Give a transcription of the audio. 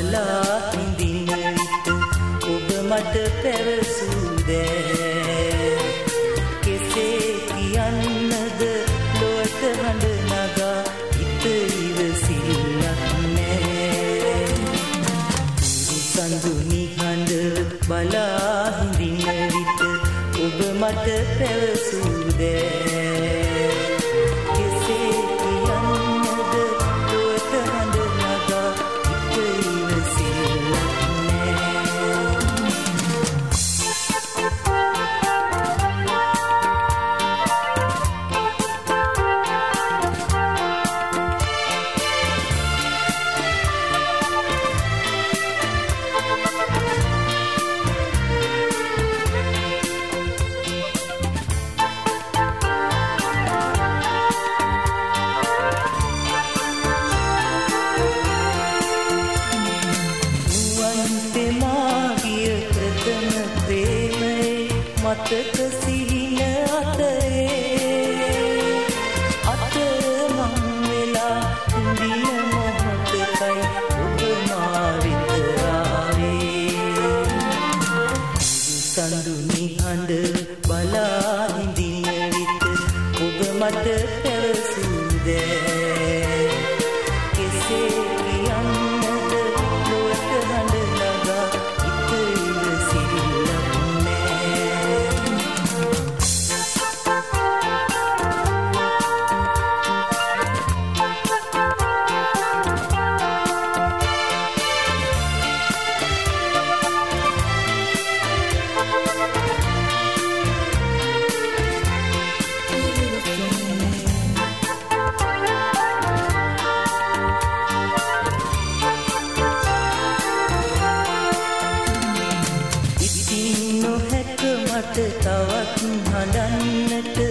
බලා හිඳින විට ඔබ මට පැවසූදෑ කෙසේ කියන්නද ලොවට හඬ නගා හිත ඉවසිල්ලක් නෑ සඳු නිහඬ බලා හිඳින විට ඔබ මට පැවසූදෑ කෙසේ කියන්නද ලොවට හඬ නගා හිත ඉවසිල්ලක් මතක සිහින අතරේ අතරමං වෙලා හිඳින මොහොතකයි ඔබ මා වෙත ආවේ සඳු නිහඬ බලා හිඳින විට ඔබ මට පැවසූදෑ කෙසේ කියන්නද ලොවට හඬ නගා හිත ඉවසිල්ලක් තවත් හඬන්නට